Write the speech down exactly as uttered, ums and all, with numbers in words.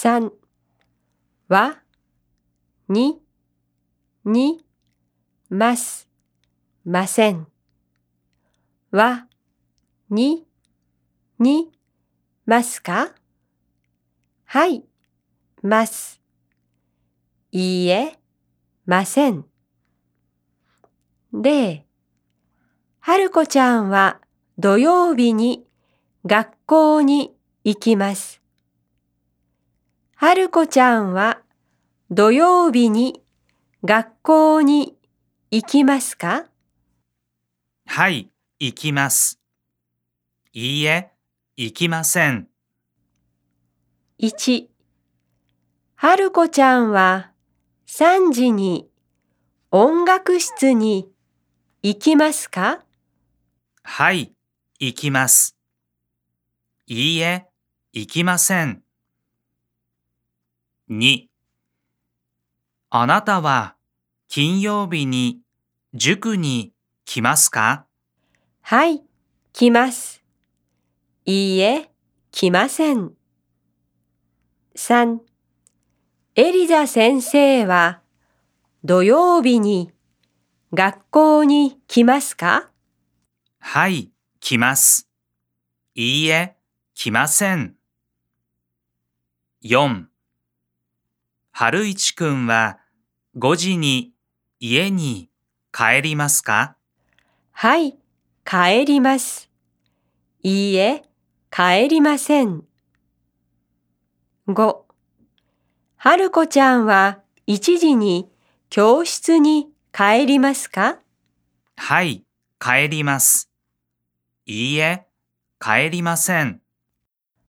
さんは、に、に、ます、ません。は、に、に、ますか？はい、ます。いいえ、ません。で、春子ちゃんは土曜日に学校に行きます。春子ちゃんは土曜日に学校に行きますか？ はい、行きます。いいえ、行きません。 いち、春子ちゃんはさんじに音楽室に行きますか？ はい、行きます。いいえ、行きません。に、あなたは金曜日に塾に来ますか？ はい、来ます。いいえ、来ません。さん、エリザ先生は土曜日に学校に来ますか？ はい、来ます。いいえ、来ません。よん、春一くんはごじに家に帰りますか？ はい、帰ります。いいえ、帰りません。ご、春子ちゃんはいちじに教室に帰りますか？ はい、帰ります。いいえ、帰りません。